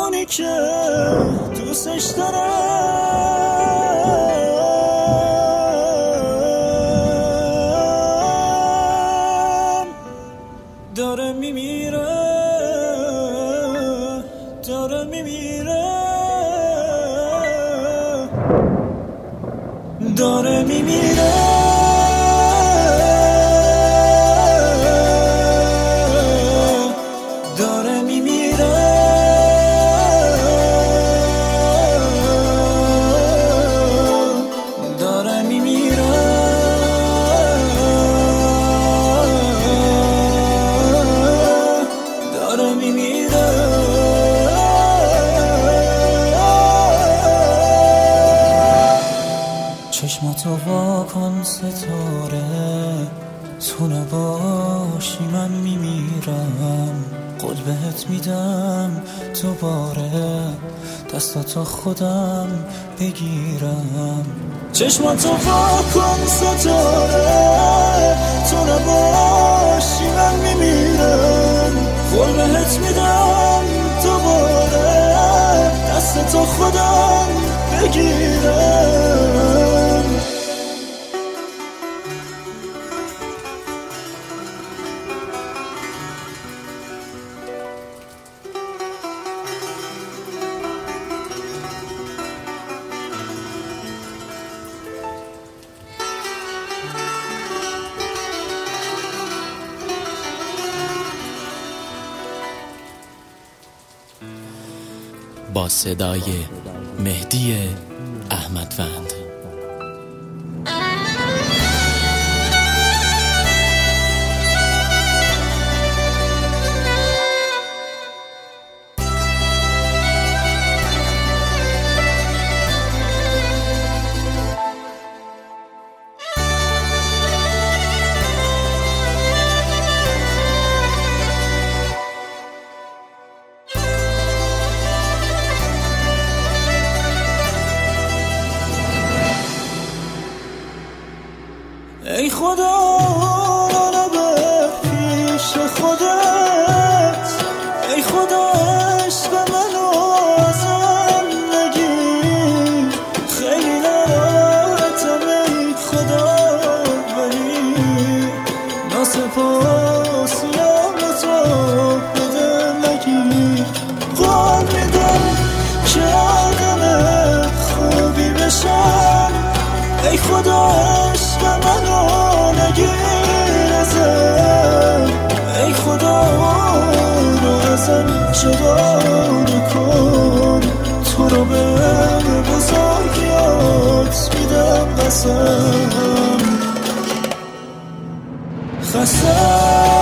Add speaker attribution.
Speaker 1: اونی که دوستش دارم داره میمیره، داره میمیره، داره میمیره، داره میمیره، داره میمیره، داره میمیره. چشماتو وا کن ستاره، تو نباشی من میمیرم، قول بهت میدم دوباره دستاتو خودم بگیرم. چشماتو وا کن ستاره، تو نباشی من میمیرم، قول بهت میدم دوباره دستاتو خودم بگیرم.
Speaker 2: با صدای مهدی احمدوند.
Speaker 1: ای خدا منو به پیش خودت، ای خدا عشق منو ازم نگیر، خیلی ناراحتم ای خدا ولی ناسپاسیم تو بده نگیر. قول میدم که آدم خوبی بشم، ای خدا عشق منو نگیر ازم، ای خدا رو ازم جدا نکن، تو رو به بزرگیات میدم قسم. خسته